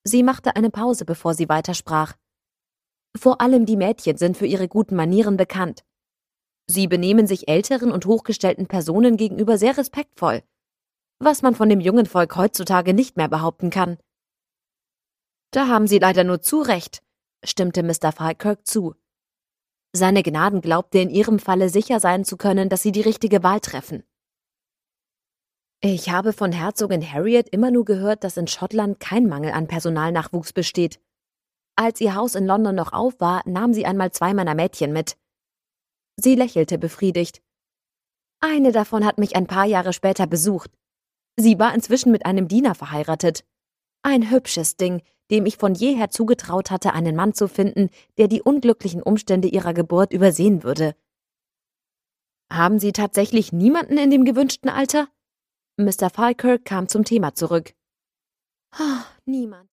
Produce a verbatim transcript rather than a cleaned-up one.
Sie machte eine Pause, bevor sie weitersprach. Vor allem die Mädchen sind für ihre guten Manieren bekannt. Sie benehmen sich älteren und hochgestellten Personen gegenüber sehr respektvoll, was man von dem jungen Volk heutzutage nicht mehr behaupten kann. Da haben Sie leider nur zu recht, stimmte Mister Falkirk zu. Seine Gnaden glaubte in ihrem Falle sicher sein zu können, dass sie die richtige Wahl treffen. Ich habe von Herzogin Harriet immer nur gehört, dass in Schottland kein Mangel an Personalnachwuchs besteht. Als ihr Haus in London noch auf war, nahm sie einmal zwei meiner Mädchen mit. Sie lächelte befriedigt. Eine davon hat mich ein paar Jahre später besucht. Sie war inzwischen mit einem Diener verheiratet. Ein hübsches Ding, dem ich von jeher zugetraut hatte, einen Mann zu finden, der die unglücklichen Umstände ihrer Geburt übersehen würde. Haben Sie tatsächlich niemanden in dem gewünschten Alter? Mister Falkirk kam zum Thema zurück. Oh, niemand.